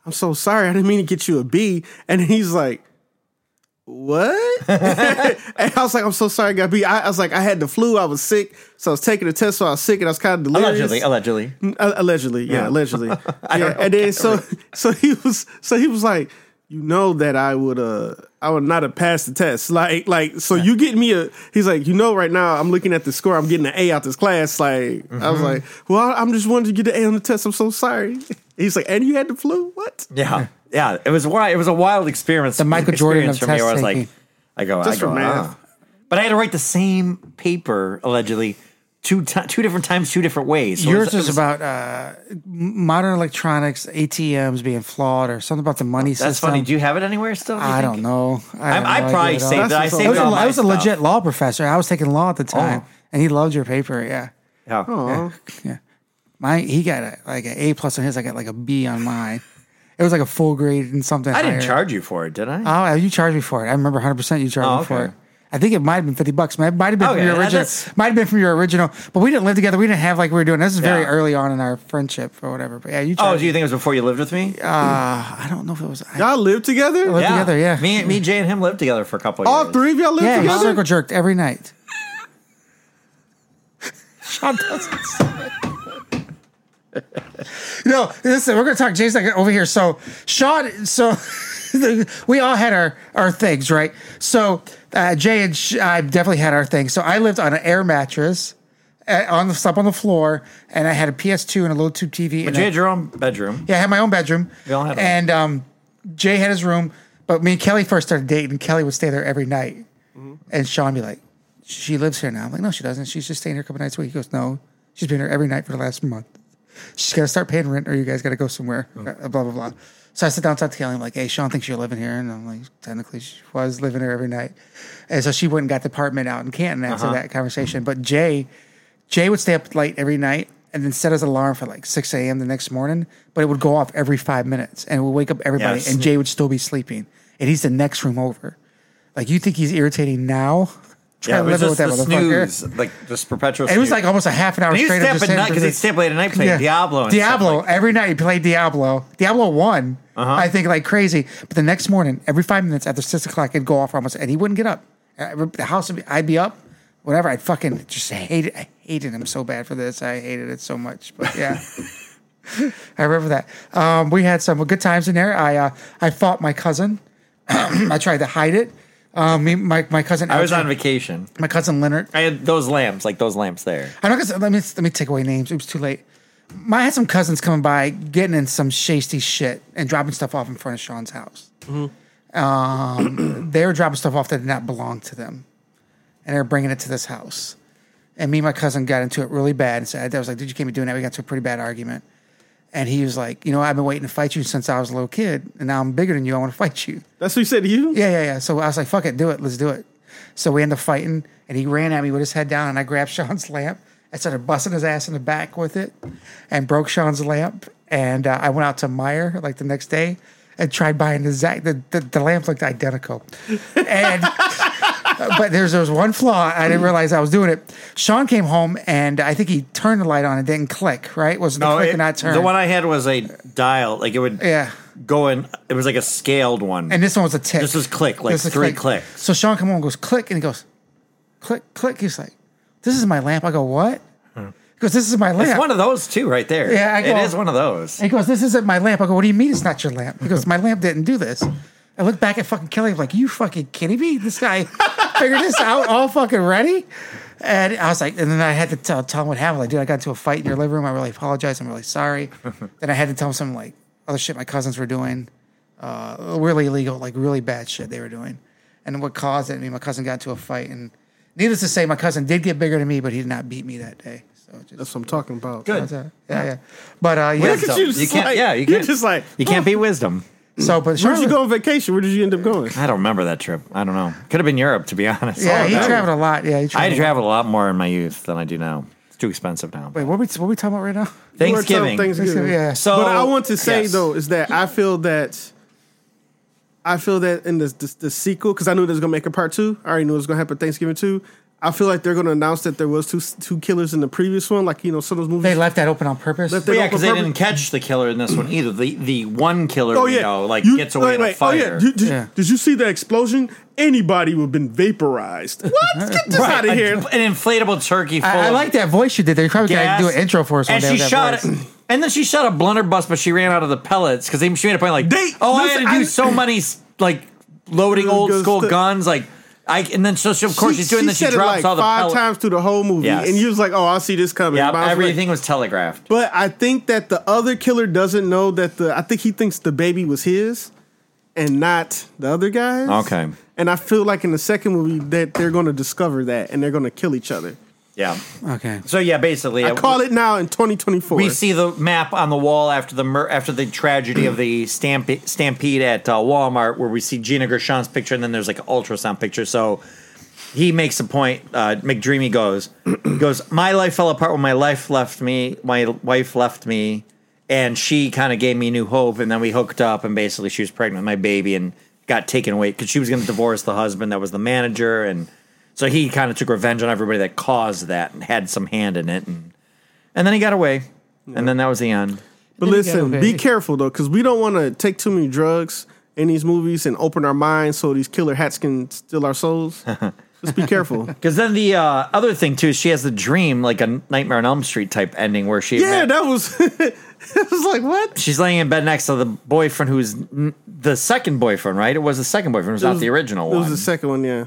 I'm so sorry. I didn't mean to get you a B. And he's like, what? And I was like, I'm so sorry I got B. I, I was like, I had the flu. I was sick. So I was taking the test. So I was sick and I was kind of delirious. Allegedly, allegedly. Uh, allegedly, yeah, Yeah. allegedly. I yeah. don't know. And then so so he was so he was like, you know that I would uh I would not have passed the test. Like like so you get me a he's like, you know right now I'm looking at the score, I'm getting an A out this class. Like I was like, well, I'm just wanting to get an A on the test. I'm so sorry. He's like, and you had the flu? What? Yeah, yeah. It was wild. It was a wild experience. The Michael Jordan experience of for me. test Where I was taking. like, I go, Just I go, for math. ah. But I had to write the same paper allegedly two ti two different times, two different ways. So it Yours was- it was was- about uh, modern electronics, A T Ms being flawed, or something about the money That's system. funny. Do you have it anywhere still? do you I think? don't know. I, I, have I no probably idea at all. saved it. I That's saved I was, it a, all I my was a stuff. legit law professor. I was taking law at the time, Oh. and he loved your paper. Yeah, Yeah. Oh, yeah. My he got a, like an A plus on his. I got like a B on mine. It was like a full grade and something. I didn't higher. charge you for it, did I? Oh, you charged me for it. I remember one hundred percent you charged Oh, me for it. okay. I think it might have been fifty bucks. It might have been Okay, from your that- original. that's- Might have been from your original. But we didn't live together. We didn't have like we were doing. This is very Yeah. early on in our friendship or whatever. But yeah, you Oh, charged do you think it was before you lived with me? Uh, I don't know if it was. I, y'all live together? lived together, yeah. Me, me, Jay, and him lived together for a couple of All years. three of y'all live yeah, he together? circle jerked every night. Sean doesn't say it. No, listen, we're gonna talk Jason over here. So Sean, so we all had our our things, right? So uh, Jay and Sh- I definitely had our things. So I lived on an air mattress. uh, On the slept on the floor, and I had a P S two and a little tube T V. But and you I- had your own bedroom. Yeah, I had my own bedroom. We all had one. And um, Jay had his room, but me and Kelly first started dating, and Kelly would stay there every night. And Sean would be like, she lives here now. I'm like, no, she doesn't. She's just staying here a couple nights a week. He goes, no, she's been here every night for the last month. She's got to start paying rent, or you guys got to go somewhere. Oh. Uh, Blah, blah, blah. So I sit down and talk to Kelly. I'm like, hey, Sean thinks you're living here. And I'm like, technically, she was living here every night. And so she went and got the apartment out in Canton after Uh-huh. that conversation. But Jay, Jay would stay up late every night and then set his alarm for like six a.m. the next morning, but it would go off every five minutes and it would wake up everybody, Yes. and Jay would still be sleeping. And he's the next room over. Like, you think he's irritating now? Try Yeah, to it was live with just that the motherfucker. snooze, like just perpetual. And it was snooze. like almost a half an hour And he straight stay of up just at night him- because he'd stay up late at night playing Yeah. Diablo. And stuff Diablo. like- Every night he played Diablo. Diablo one, Uh-huh. I think, like crazy. But the next morning, every five minutes after six o'clock, it'd go off almost, and he wouldn't get up. Uh, The house would be, I'd be up, whatever. I'd fucking just hate it. I hated him so bad for this. I hated it so much. But yeah. I remember that. Um, we had some good times in there. I uh, I fought my cousin. I tried to hide it. Um, me, my my cousin. I was Elgin- on vacation. My cousin Leonard. I had those lamps, like those lamps there. I'm not gonna let me let me take away names. It was too late. My, I had some cousins coming by, getting in some shasty shit and dropping stuff off in front of Sean's house. Um, they were dropping stuff off that did not belong to them, and they were bringing it to this house. And me and my cousin got into it really bad. And said, "I was like, dude, you can't be doing that." We got into a pretty bad argument. And he was like, "You know, I've been waiting to fight you since I was a little kid, and now I'm bigger than you. I want to fight you." That's what he said to you? Yeah, yeah, yeah. So I was like, fuck it, do it. Let's do it. So we ended up fighting, and he ran at me with his head down, and I grabbed Sean's lamp. I started busting his ass in the back with it and broke Sean's lamp. And uh, I went out to Meyer like the next day and tried buying the exact, the, the, the lamp looked identical. And, but there's, there was one flaw. I didn't realize I was doing it. Sean came home, and I think he turned the light on and didn't click, right? Was the No, click it- and not turn? the one I had was a dial. Like it would Yeah. go in. It was like a scaled one. And this one was a tick. This was click, like This is three clicks. So Sean come on and goes, click, and he goes, click, click. He's like, this is my lamp. I go, what? He goes, this is my lamp. It's one of those too, right there. Yeah, I it go- is one of those. And he goes, this isn't my lamp. I go, what do you mean it's not your lamp? He goes, my lamp didn't do this. I look back at fucking Kelly, I'm like, you fucking kidding me? This guy figured this out all fucking ready? And I was like, and then I had to tell, tell him what happened. Like, dude, I got into a fight in your living room. I really apologize. I'm really sorry. Then I had to tell him some like other shit my cousins were doing. Uh, really illegal, like really bad shit they were doing. And what caused it, I mean, my cousin got into a fight. And needless to say, my cousin did get bigger than me, but he did not beat me that day. So just, That's what I'm talking about. Good. yeah, yeah. But uh, yeah. Look at you, just You can't- like, yeah, you you're can't- just like, You can't beat wisdom. So, but where'd you Charlotte- go on vacation? Where did you end up going? I don't remember that trip. I don't know. Could have been Europe, to be honest. Yeah, Oh, he no. traveled a lot. Yeah, he I traveled. traveled a lot more in my youth than I do now. It's too expensive now. Wait, what are we, what are we talking about right now? Thanksgiving. Thanksgiving. Yeah. So, But I want to say yes. though is that I feel that I feel that in the the, the sequel, because I knew they was gonna make a part two. I already knew it was gonna happen Thanksgiving two. I feel like they're going to announce that there was two two killers in the previous one. Like, you know, some of those movies. They left that open on purpose. Left Well, it yeah, open because they purpose. didn't catch the killer in this one either. The the one killer, Oh you yeah, know, like You- gets away wait, in a wait, fire. Oh, yeah. Did, did- Yeah. did you see the explosion? Anybody would have been vaporized. What? Get this out of a- here. An inflatable turkey full I, I of like that voice you did there. You probably got gas. to do an intro for us one And day she with that shot voice. it. And then she shot a blunderbuss, but she ran out of the pellets because she made a point like, They- oh, I listen, had to do I- so many like loading old Goes school to- guns, like I. And then so she, of course She- she's doing she that. She said it drops like all the five pellets. times through the whole movie, Yes. and you was like, "Oh, I see this coming." Yeah, Bounce away. everything was telegraphed. But I think that the other killer doesn't know that the. I think he thinks the baby was his, and not the other guys. Okay. And I feel like in the second movie that they're going to discover that, and they're going to kill each other. Yeah. Okay. So yeah, basically, I call it now in twenty twenty-four. We see the map on the wall after the mur- after the tragedy of the stamp- stampede at uh, Walmart, where we see Gina Gershon's picture, and then there's like an ultrasound picture. So he makes a point. Uh, McDreamy goes, goes. My life fell apart when my life left me. My wife left me, and she kind of gave me new hope. And then we hooked up, and basically she was pregnant with my baby and got taken away because she was going to divorce the husband that was the manager, and so he kind of took revenge on everybody that caused that and had some hand in it, and and then he got away, and then that was the end. But Then you listen, get be away. careful though, because we don't want to take too many drugs in these movies and open our minds so these killer hats can steal our souls. Just be careful. Because then the uh, other thing too is she has the dream, like a Nightmare on Elm Street type ending, where she Yeah, that was. It was like what? she's laying in bed next to the boyfriend who's n- the second boyfriend, right? It was the second boyfriend, it was It not was- the original It one. was the second one, yeah.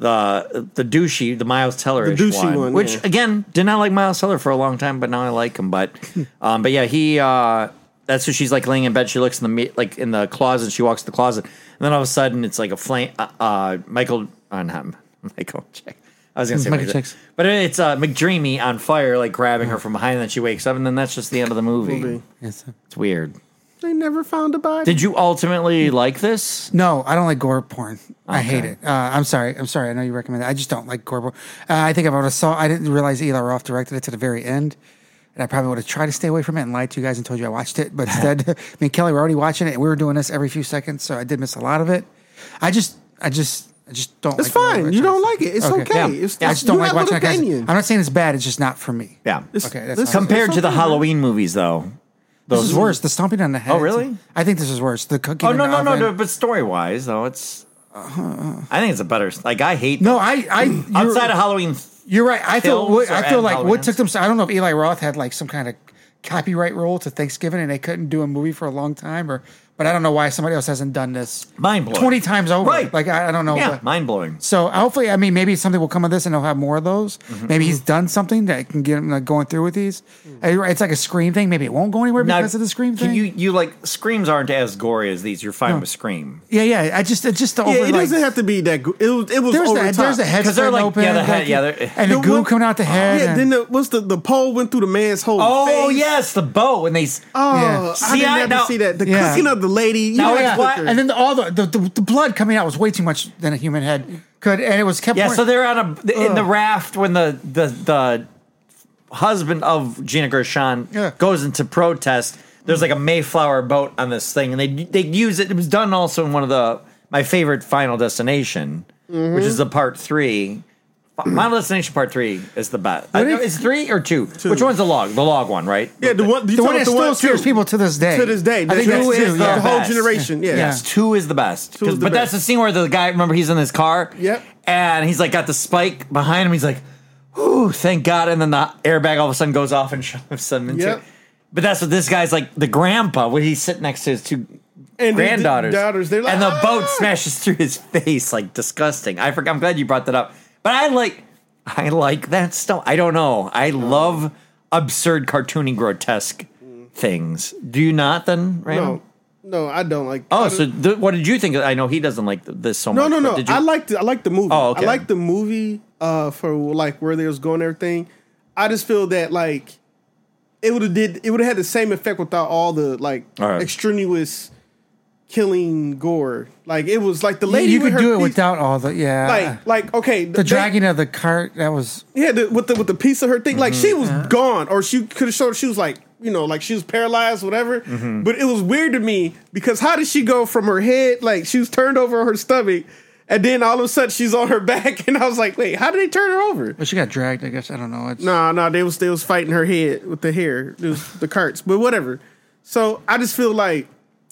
the the douchey, the Miles Teller The douchey one, one, which yeah. again did not like Miles Teller for a long time, but now I like him. But um, but yeah, he uh, that's who she's like laying in bed. She looks in the me- like in the closet. She walks to the closet, and then all of a sudden it's like a flame. Uh, uh, Michael, uh, not Michael. Check. I was gonna say Michael Michael, Chicks. but it's uh, McDreamy on fire, like grabbing her from behind, and then she wakes up, and then that's just the end of the movie. Movie. Yes. It's weird. They never found a body. Did you ultimately like this? No, I don't like gore porn. I hate Okay. it. Uh, I'm sorry. I'm sorry. I know you recommend it. I just don't like gore porn. Uh, I think if I would have saw, I didn't realize Eli Roth directed it to the very end, and I probably would have tried to stay away from it and lied to you guys and told you I watched it. But instead, me and Kelly were already watching it, and we were doing this every few seconds, so I did miss a lot of it. I just, I just, I just don't. It's like fine. gore You don't porn. like it. It's okay. Yeah. It's, I just don't you like have watching an that. Guys. opinion. I'm not saying it's bad. It's just not for me. Yeah. It's- Okay, that's this- all. Compared it's to the okay. Halloween movies, though. This is worse. The stomping on the head. Oh, really? I think this is worse. The cooking. Oh in no the no no oven. no! But story wise, though, it's. I think it's a better. Like I hate. No, I, I you're- outside of Halloween. You're right. I feel. films What, or I feel like Halloween what took them. I don't know if Eli Roth had like some kind of copyright rule to Thanksgiving, and they couldn't do a movie for a long time, or. But I don't know why somebody else hasn't done this Mind blowing. twenty times over. Right. Like I, I don't know. Yeah, but- mind blowing. so hopefully, I mean, maybe something will come of this, and they'll have more of those. Mm-hmm. Maybe he's done something that can get him like, going through with these. Uh, It's like a Scream thing. Maybe it won't go anywhere because of the Scream can thing. You you like screams aren't as gory as these. You're fine with Scream yeah, yeah. I just, it's just the over. Yeah, it like, doesn't have to be that. Go- it was. It was there's over the the top. there's the head 'Cause they're splitting like- open, yeah, the head- like, yeah, they're- and the, The goo one- coming out the head. Yeah. and- Then the, what's the the pole went through the man's whole Oh face. yes, the bow when they. s- Oh, Yeah. I See, didn't I- ever now- see that. The Yeah. cooking of the lady. You Now know, it's the why- cooker. And then the, all the, the, the the blood coming out was way too much than a human head could, and it was kept. Yeah, pouring- so they're on a in the raft when the the the husband of Gina Gershon Yeah. goes into protest. There's like a Mayflower boat on this thing, and they they use it. It was done also in one of the my favorite Final Destination, Mm-hmm. which is the part three. Final Destination Part Three is the best. Uh, if- is three or two? Which one's the log? The log one, right? yeah, the one, you the one talking that about still scares two. people to this day. to this day. I think That's- that's two two. is the the Yeah. whole best. generation. Yeah. Yes, two is the best. Two is 'Cause- the but best. that's the scene where the guy, remember, he's in his car. Yep. And he's like got the spike behind him. He's like, "Ooh, thank God!" And then the airbag all of a sudden goes off and shoves him into. Yep. But that's what this guy's like. The grandpa, when he's sitting next to his two And the- granddaughters, the daughters, they're like, and the "Ah!" boat smashes through his face, like disgusting. I forgot. I'm glad you brought that up. But I like, I like that stuff. I don't know. I love absurd, cartoony, grotesque things. Do you not? Then, right? No, no, I don't like. Oh, I so don't- th- what did you think? I know he doesn't like th- this so no, much. no, but no. Did you? I liked. I liked the movie. Oh, okay. I liked the movie. Uh, for like where they was going and everything. I just feel that like it would have did. It would have had the same effect without all the like All right. extraneous killing gore. Like it was like the You- lady. you with could her do it piece- without all the yeah. Like, like okay, the dragging of the cart. That was Yeah, the, with the with the piece of her thing, like she was gone, or she could have showed she was like, you know, like she was paralyzed, whatever. But it was weird to me because how did she go from her head, like she was turned over on her stomach, And then all of a sudden she's on her back, and I was like, "Wait, how did they turn her over?" But she got dragged. I guess I don't know. It's, No, no, they was they was fighting her head with the hair, it was the carts, but whatever. So I just feel like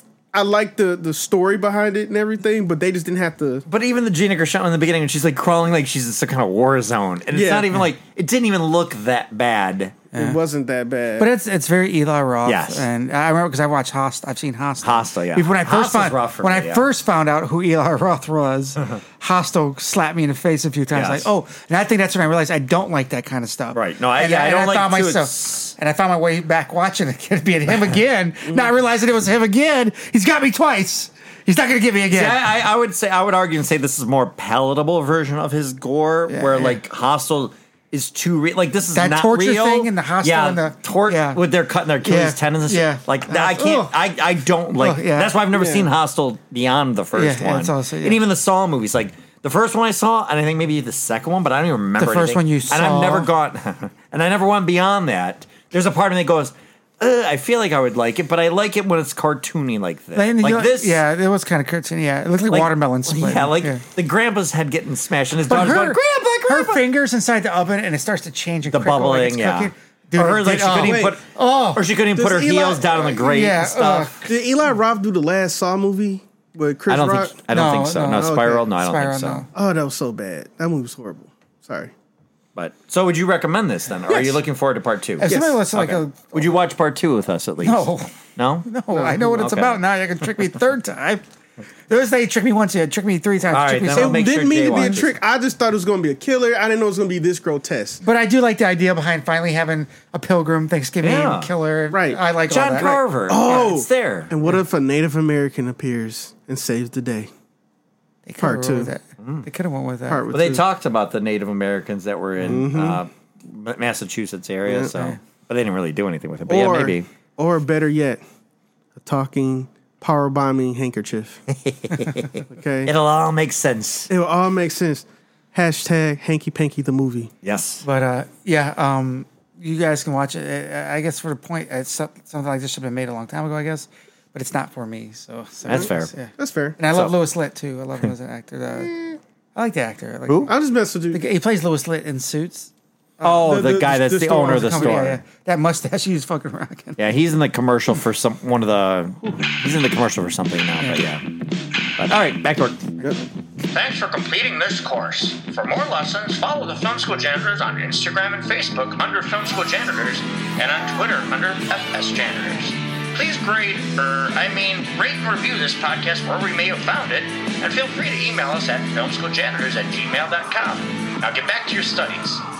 I like the the story behind it and everything, but they just didn't have to. But even the Gina Gershon in the beginning, and she's like crawling like she's in some kind of war zone, and it's Yeah. not even like it didn't even look that bad. It wasn't that bad. But it's it's very Eli Roth. Yes. And I remember because I watched Hostel. I've seen Hostel. Hostel, yeah. When I first Hostel's found rough for when me, I yeah. first found out who Eli Roth was, Hostel slapped me in the face a few times. Yes. Like, oh, and I think that's when I realized I don't like that kind of stuff. Right. No, I- and, yeah, I and don't like found too, myself, it's- and I found my way back watching it, being him again, not realizing it was him again. He's got me twice. He's not going to get me again. Yeah, I, I would say I would argue and say this is a more palatable version of his gore, Yeah, where yeah. like Hostel is too real. Like this is That not torture real. thing in the Hostel yeah, and the- tor- yeah. with their cutting their Achilles Yeah, tendons. And yeah. shit. Like I can't. Ugh. I I don't like. Ugh, yeah. That's why I've never Yeah. seen Hostel beyond the first Yeah, yeah, one, it's also- yeah. and even the Saw movies. Like the first one I saw, and I think maybe the second one, but I don't even remember The first anything. one you and saw. I've never gone, and I never went beyond that. There's a part of me that goes. Ugh, I feel like I would like it, but I like it when it's cartoony like this. And Like you know, this, Yeah, it was kind of cartoon. Yeah, it looked like, like- watermelon split. Yeah, like the grandpa's head getting smashed, and his But daughter's her, going, "Grandpa, grandpa!" her fingers inside the oven, and it starts to change and the crinkle like it's bubbling, yeah. cooking. Dude, or her, it like did- she couldn't oh, even wait. put, Oh. or she couldn't even Does put her Eli- heels down on the grate Yeah, and stuff. Did Eli Roth do the last Saw movie with Chris I don't Rock? think. I don't No, think so. No, no. Spiral. Okay. No, I don't Spiral, think so. no. Oh, that was so bad. That movie was horrible. Sorry. But so, would you recommend this then? Or are you Yes. looking forward to part two? If somebody was like Okay. a Would you watch part two with us at least? no, No. no, I know what it's Okay. about now. You can trick me a third time. Those they tricked me once, you tricked me three times. All tricked right, me then I'll so- make Didn't sure mean Jay to be a watches. trick. I just thought it was going to be a killer. I didn't know it was going to be this grotesque. But I do like the idea behind finally having a pilgrim Thanksgiving Yeah. killer. Right. I like all John that. Carver. Oh. Yeah, it's there. And what if a Native American appears and saves the day? They could've Part went two. with that. They could have went with that. Part with But they two. talked about the Native Americans that were in uh, Ma- Massachusetts area, Yeah. so but they didn't really do anything with it. But or, yeah, maybe. or better yet, a talking power bombing handkerchief. Okay, It'll all make sense. it will all make sense. Hashtag Hanky Panky the movie. Yes. But uh, yeah, um, you guys can watch it. I I guess for the point, it's some- something like this should have been made a long time ago. I guess, but it's not for me. So, so That's fair. Yeah. That's fair. And I love So- Louis Litt too. I love him as an actor. Uh, I like the actor. I like Who? I'll just mess with you. the- he plays Louis Litt in Suits. Oh, the- the, the- guy that's the the, store. owner of the Company, store. yeah, Yeah, yeah. That mustache, he's fucking rocking. he's in the commercial for some one of the. He's in the commercial for something now, but yeah. But all right, back to work. Thanks for completing this course. For more lessons, follow the Film School Janitors on Instagram and Facebook under Film School Janitors and on Twitter under F S Janitors. Please grade, er, I mean, rate and review this podcast wherever you may have found it, and feel free to email us at filmschooljanitors at gmail dot com. Now get back to your studies.